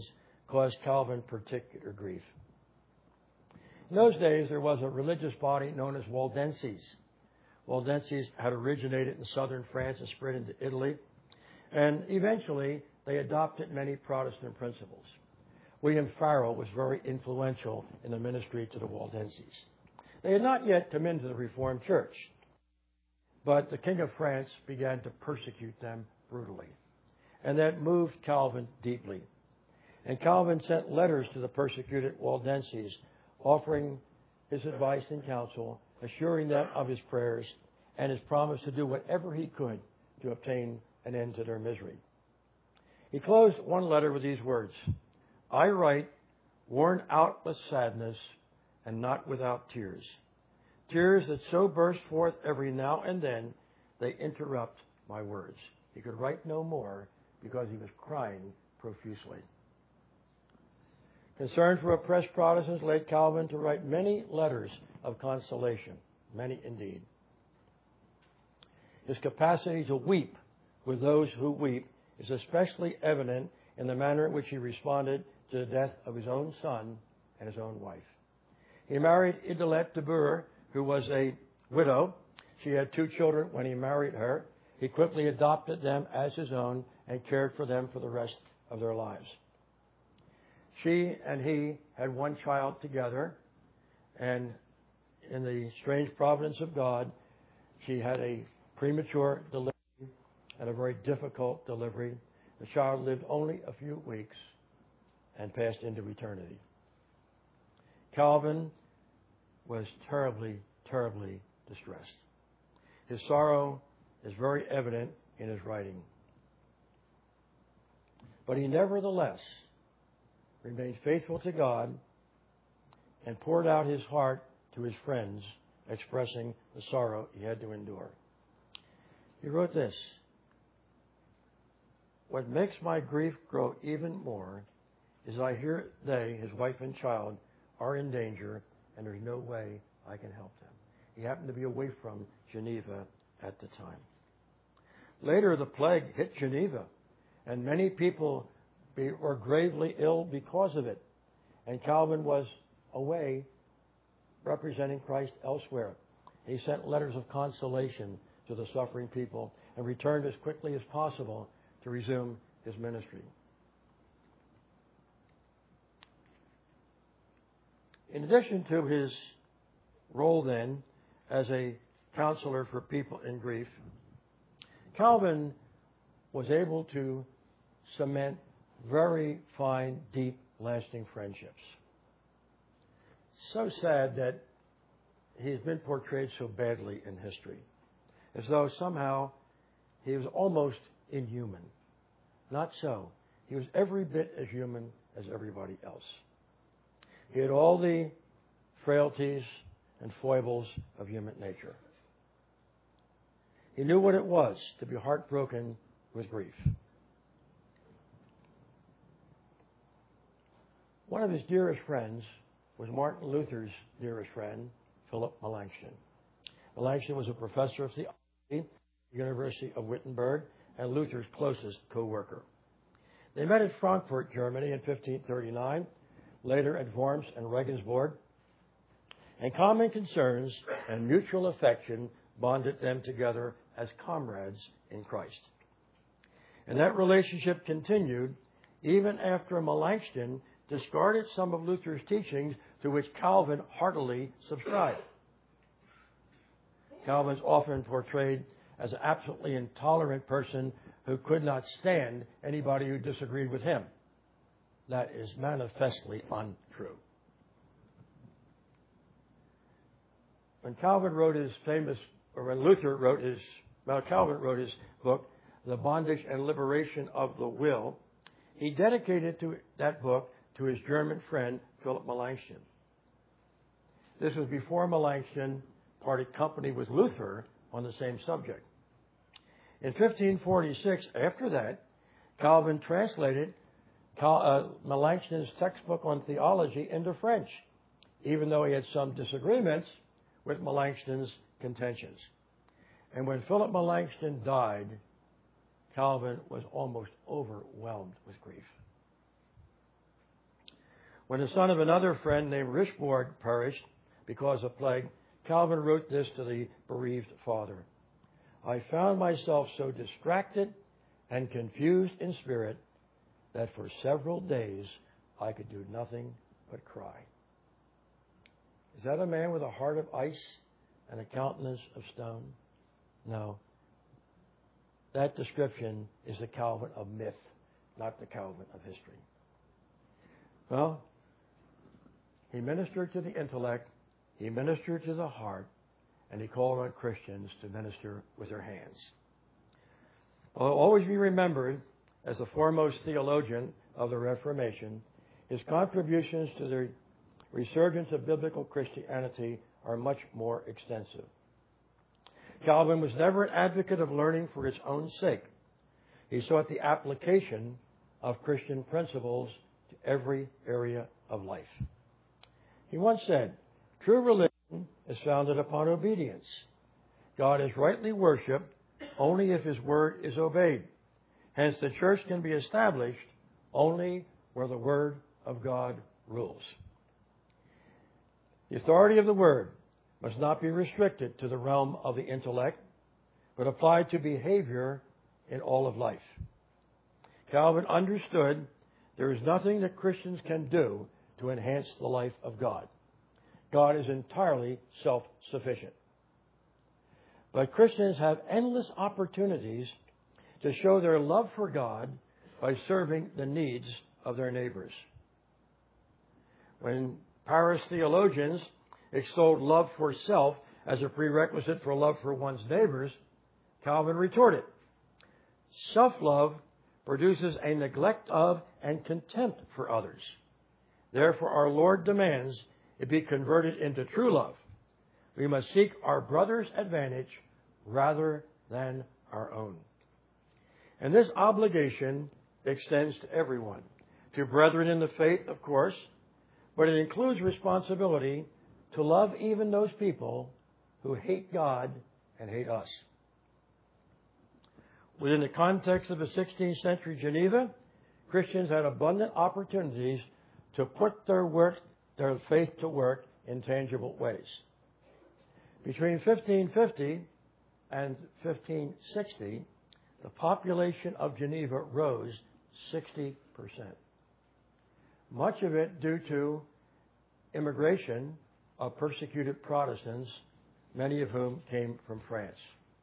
caused Calvin particular grief. In those days, there was a religious body known as Waldenses. Waldenses had originated in southern France and spread into Italy, and eventually they adopted many Protestant principles. William Farel was very influential in the ministry to the Waldenses. They had not yet come into the Reformed Church, but the King of France began to persecute them brutally, and that moved Calvin deeply. And Calvin sent letters to the persecuted Waldenses, offering his advice and counsel, assuring them of his prayers and his promise to do whatever he could to obtain an end to their misery. He closed one letter with these words, "I write, worn out with sadness and not without tears. Tears that so burst forth every now and then, they interrupt my words." He could write no more because he was crying profusely. Concern for oppressed Protestants led Calvin to write many letters of consolation, many indeed. His capacity to weep with those who weep is especially evident in the manner in which he responded to the death of his own son and his own wife. He married Idelette de Boer, who was a widow. She had two children when he married her. He quickly adopted them as his own and cared for them for the rest of their lives. She and he had one child together, and in the strange providence of God, she had a premature delivery and a very difficult delivery. The child lived only a few weeks and passed into eternity. Calvin was terribly, terribly distressed. His sorrow is very evident in his writing. But he nevertheless remained faithful to God and poured out his heart to his friends, expressing the sorrow he had to endure. He wrote this, "What makes my grief grow even more is I hear they, his wife and child, are in danger, and there's no way I can help them." He happened to be away from Geneva at the time. Later, the plague hit Geneva, and many people be, were gravely ill because of it. And Calvin was away representing Christ elsewhere. He sent letters of consolation to the suffering people and returned as quickly as possible to resume his ministry. In addition to his role then as a counselor for people in grief, Calvin was able to cement very fine, deep, lasting friendships. So sad that he's been portrayed so badly in history, as though somehow he was almost inhuman. Not so. He was every bit as human as everybody else. He had all the frailties and foibles of human nature. He knew what it was to be heartbroken with grief. One of his dearest friends was Martin Luther's dearest friend, Philip Melanchthon. Melanchthon was a professor of theology at the University of Wittenberg and Luther's closest co-worker. They met at Frankfurt, Germany in fifteen thirty-nine, later at Worms and Regensburg, and common concerns and mutual affection bonded them together as comrades in Christ. And that relationship continued even after Melanchthon discarded some of Luther's teachings to which Calvin heartily subscribed. Calvin's often portrayed as an absolutely intolerant person who could not stand anybody who disagreed with him. That is manifestly untrue. When Calvin wrote his famous, or when Luther wrote his, well, Calvin wrote his book, The Bondage and Liberation of the Will, he dedicated to that book to his German friend, Philip Melanchthon. This was before Melanchthon parted company with Luther on the same subject. In fifteen forty-six, after that, Calvin translated Cal, uh, Melanchthon's textbook on theology into French, even though he had some disagreements with Melanchthon's contentions. And when Philip Melanchthon died, Calvin was almost overwhelmed with grief. When the son of another friend named Richebourg perished because of plague, Calvin wrote this to the bereaved father. I found myself so distracted and confused in spirit that for several days I could do nothing but cry. Is that a man with a heart of ice and a countenance of stone? No. That description is the Calvin of myth, not the Calvin of history. Well, he ministered to the intellect, he ministered to the heart, and he called on Christians to minister with their hands. Well, he'll always be remembered as the foremost theologian of the Reformation. His contributions to the resurgence of biblical Christianity are much more extensive. Calvin was never an advocate of learning for its own sake. He sought the application of Christian principles to every area of life. He once said, true religion is founded upon obedience. God is rightly worshipped only if His word is obeyed. Hence, the church can be established only where the word of God rules. The authority of the word must not be restricted to the realm of the intellect, but applied to behavior in all of life. Calvin understood there is nothing that Christians can do to enhance the life of God. God is entirely self-sufficient. But Christians have endless opportunities to show their love for God by serving the needs of their neighbors. When Paris theologians extolled love for self as a prerequisite for love for one's neighbors, Calvin retorted, self-love produces a neglect of and contempt for others. Therefore, our Lord demands it be converted into true love. We must seek our brother's advantage rather than our own. And this obligation extends to everyone, to brethren in the faith, of course, but it includes responsibility to love even those people who hate God and hate us. Within the context of the sixteenth century Geneva, Christians had abundant opportunities to put their work, their faith to work in tangible ways. Between fifteen fifty and fifteen sixty, the population of Geneva rose sixty percent. Much of it due to immigration of persecuted Protestants, many of whom came from France.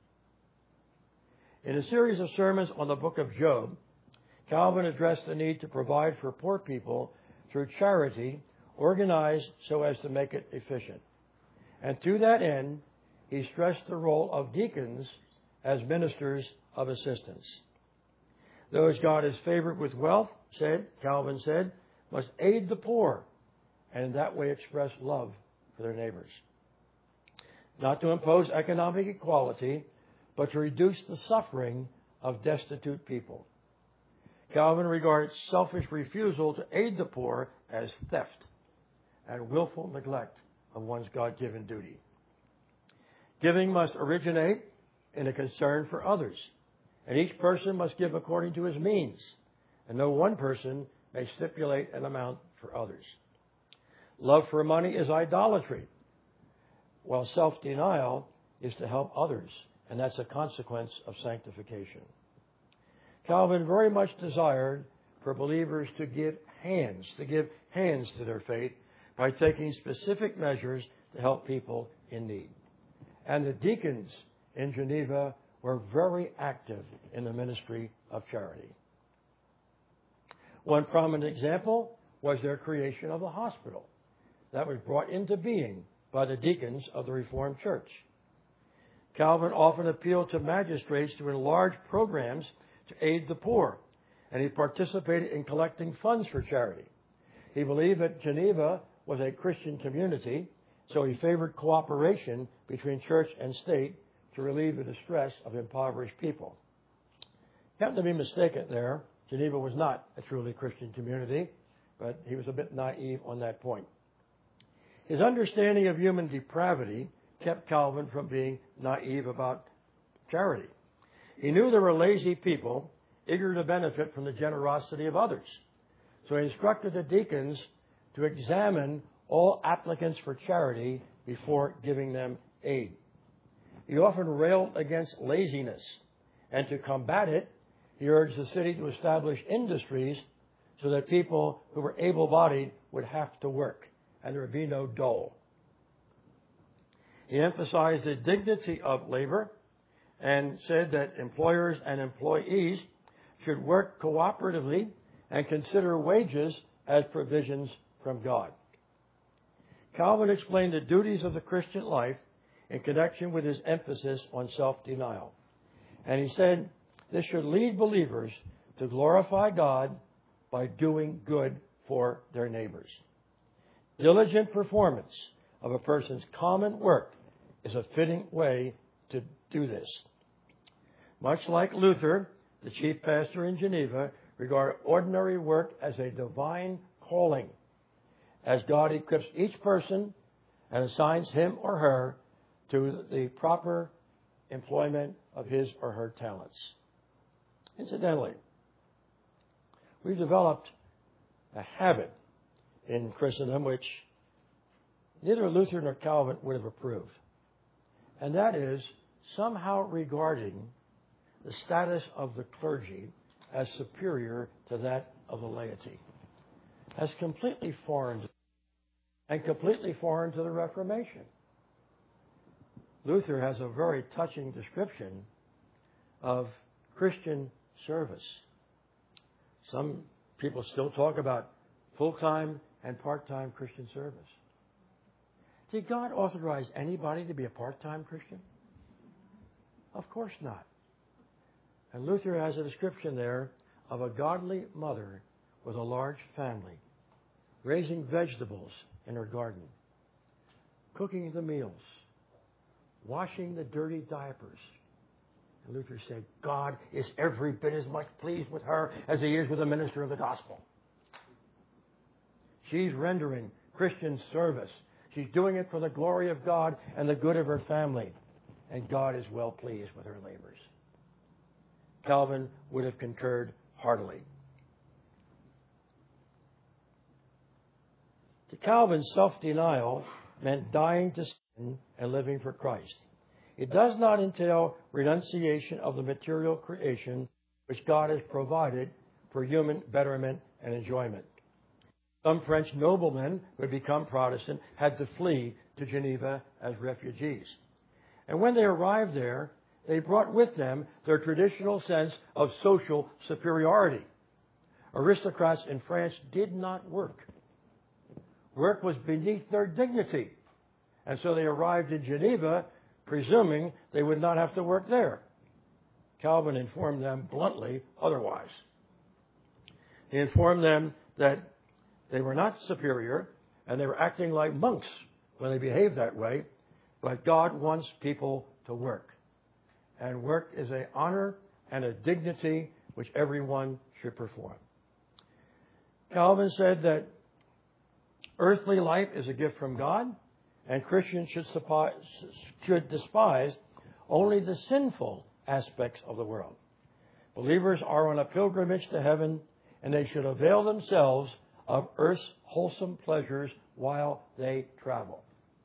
In a series of sermons on the book of Job, Calvin addressed the need to provide for poor people through charity organized so as to make it efficient. And to that end, he stressed the role of deacons as ministers of assistance. Those God has favored with wealth, said, Calvin said, must aid the poor and in that way express love for their neighbors. Not to impose economic equality, but to reduce the suffering of destitute people. Calvin regards selfish refusal to aid the poor as theft and willful neglect of one's God-given duty. Giving must originate in a concern for others, and each person must give according to his means, and no one person may stipulate an amount for others. Love for money is idolatry, while self-denial is to help others, and that's a consequence of sanctification. Calvin very much desired for believers to give hands, to give hands to their faith by taking specific measures to help people in need. And the deacons in Geneva were very active in the ministry of charity. One prominent example was their creation of the hospital that was brought into being by the deacons of the Reformed Church. Calvin often appealed to magistrates to enlarge programs to aid the poor, and he participated in collecting funds for charity. He believed that Geneva was a Christian community, so he favored cooperation between church and state to relieve the distress of impoverished people. He happened to be mistaken there. Geneva was not a truly Christian community, but he was a bit naive on that point. His understanding of human depravity kept Calvin from being naive about charity. He knew there were lazy people eager to benefit from the generosity of others. So he instructed the deacons to examine all applicants for charity before giving them aid. He often railed against laziness, and to combat it, he urged the city to establish industries so that people who were able-bodied would have to work, and there would be no dole. He emphasized the dignity of labor and said that employers and employees should work cooperatively and consider wages as provisions from God. Calvin explained the duties of the Christian life in connection with his emphasis on self-denial. And he said this should lead believers to glorify God by doing good for their neighbors. Diligent performance of a person's common work is a fitting way to do this. Much like Luther, the chief pastor in Geneva regarded ordinary work as a divine calling, as God equips each person and assigns him or her to the proper employment of his or her talents. Incidentally, we've developed a habit in Christendom which neither Luther nor Calvin would have approved, and that is somehow regarding the status of the clergy as superior to that of the laity. That's completely foreign to, and completely foreign to the Reformation. Luther has a very touching description of Christian service. Some people still talk about full-time and part-time Christian service. Did God authorize anybody to be a part-time Christian? Of course not. And Luther has a description there of a godly mother with a large family, raising vegetables in her garden, cooking the meals, washing the dirty diapers. And Luther said, God is every bit as much pleased with her as he is with a minister of the gospel. She's rendering Christian service. She's doing it for the glory of God and the good of her family. And God is well pleased with her labors. Calvin would have concurred heartily. To Calvin, self-denial meant dying to sin and living for Christ. It does not entail renunciation of the material creation which God has provided for human betterment and enjoyment. Some French noblemen who had become Protestant had to flee to Geneva as refugees. And when they arrived there, they brought with them their traditional sense of social superiority. Aristocrats in France did not work. Work was beneath their dignity. And so they arrived in Geneva, presuming they would not have to work there. Calvin informed them bluntly otherwise. He informed them that they were not superior and they were acting like monks when they behaved that way, but God wants people to work. And work is an honor and a dignity which everyone should perform. Calvin said that earthly life is a gift from God, and Christians should, suppi- should despise only the sinful aspects of the world. Believers are on a pilgrimage to heaven, and they should avail themselves of earth's wholesome pleasures while they travel.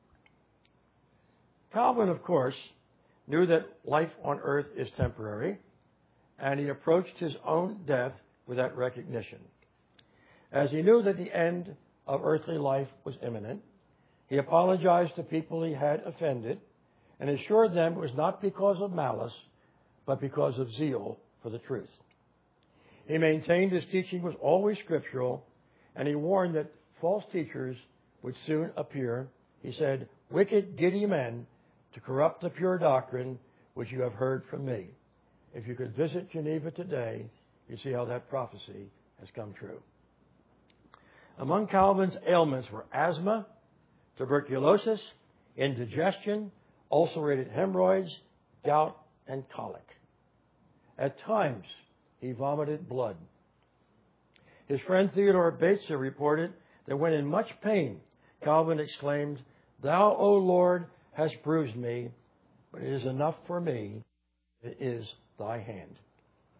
Calvin, of course, knew that life on earth is temporary, and he approached his own death with that recognition. As he knew that the end of earthly life was imminent, he apologized to people he had offended and assured them it was not because of malice, but because of zeal for the truth. He maintained his teaching was always scriptural, and he warned that false teachers would soon appear. He said, "Wicked, giddy men, to corrupt the pure doctrine which you have heard from me." If you could visit Geneva today, you see how that prophecy has come true. Among Calvin's ailments were asthma, tuberculosis, indigestion, ulcerated hemorrhoids, gout, and colic. At times, he vomited blood. His friend Theodore Beza reported that when in much pain, Calvin exclaimed, "Thou, O Lord, hast bruised me, but it is enough for me, it is thy hand."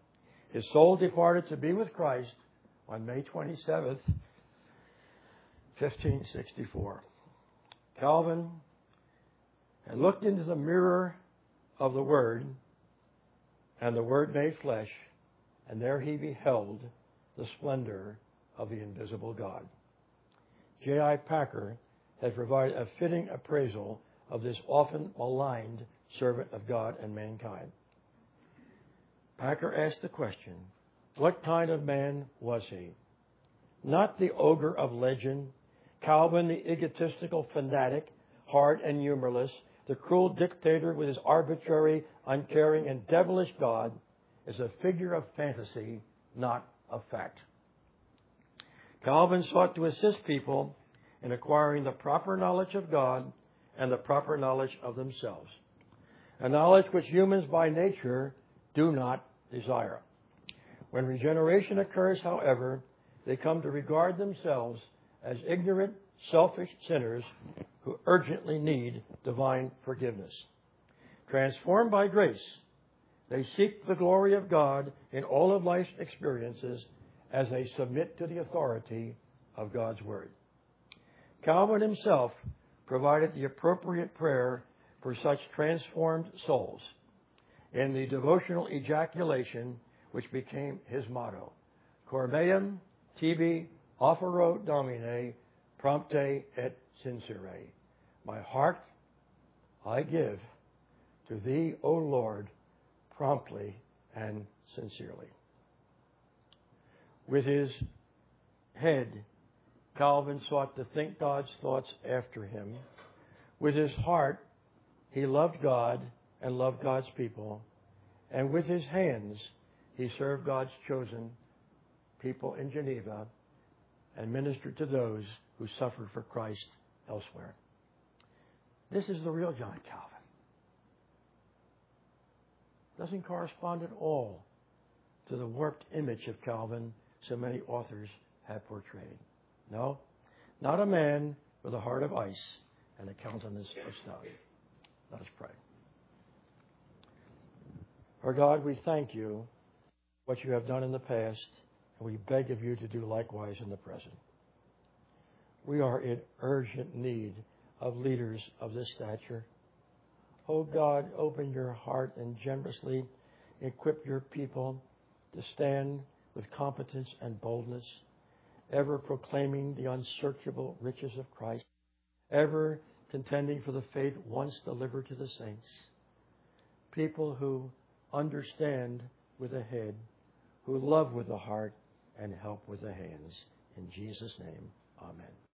His soul departed to be with Christ on May twenty-seventh, fifteen sixty-four. Calvin had looked into the mirror of the Word, and the Word made flesh, and there he beheld the splendor of the invisible God. J I. Packer has provided a fitting appraisal of this often maligned servant of God and mankind. Packer asked the question, what kind of man was he? Not the ogre of legend, Calvin the egotistical fanatic, hard and humorless, the cruel dictator with his arbitrary, uncaring, and devilish God, is a figure of fantasy, not of fact. Calvin sought to assist people in acquiring the proper knowledge of God and the proper knowledge of themselves, a knowledge which humans by nature do not desire. When regeneration occurs, however, they come to regard themselves as ignorant, selfish sinners who urgently need divine forgiveness. Transformed by grace, they seek the glory of God in all of life's experiences as they submit to the authority of God's Word. Calvin himself provided the appropriate prayer for such transformed souls in the devotional ejaculation which became his motto, Cor meum tibi offero Domine prompte et sincere. My heart I give to thee, O Lord, promptly and sincerely. With his head, Calvin sought to think God's thoughts after him. With his heart, he loved God and loved God's people. And with his hands, he served God's chosen people in Geneva and ministered to those who suffered for Christ elsewhere. This is the real John Calvin. Doesn't correspond at all to the warped image of Calvin so many authors have portrayed. No, not a man with a heart of ice and a countenance of stone. Let us pray. Our God, we thank you for what you have done in the past, and we beg of you to do likewise in the present. We are in urgent need of leaders of this stature. Oh God, open your heart and generously equip your people to stand with competence and boldness, ever proclaiming the unsearchable riches of Christ, ever contending for the faith once delivered to the saints. People who understand with the head, who love with the heart, and help with the hands. In Jesus' name, amen.